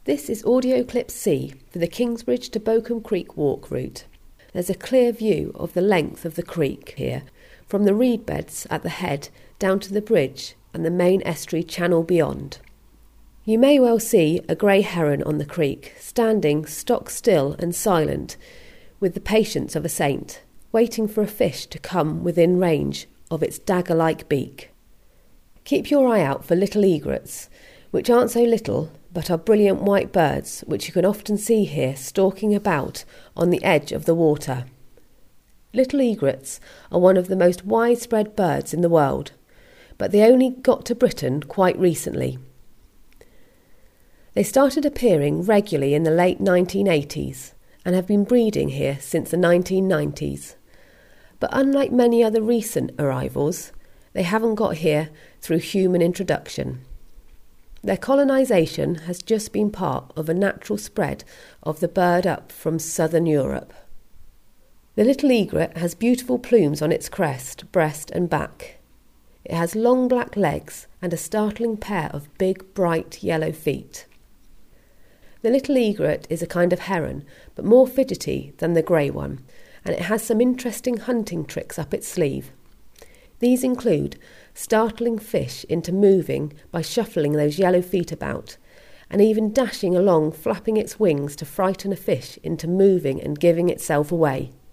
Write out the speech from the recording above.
This is audio clip C for the Kingsbridge to Bokum Creek walk route. There's a clear view of the length of the creek here, from the reed beds at the head down to the bridge and the main estuary channel beyond. You may well see a grey heron on the creek, standing stock still and silent, with the patience of a saint, waiting for a fish to come within range of its dagger-like beak. Keep your eye out for little egrets, which aren't so little but are brilliant white birds which you can often see here stalking about on the edge of the water. Little egrets are one of the most widespread birds in the world, but they only got to Britain quite recently. They started appearing regularly in the late 1980s and have been breeding here since the 1990s. But unlike many other recent arrivals, they haven't got here through human introduction. Their colonisation has just been part of a natural spread of the bird up from southern Europe. The little egret has beautiful plumes on its crest, breast and back. It has long black legs and a startling pair of big, bright yellow feet. The little egret is a kind of heron, but more fidgety than the grey one, and it has some interesting hunting tricks up its sleeve. These include startling fish into moving by shuffling those yellow feet about, and even dashing along flapping its wings to frighten a fish into moving and giving itself away.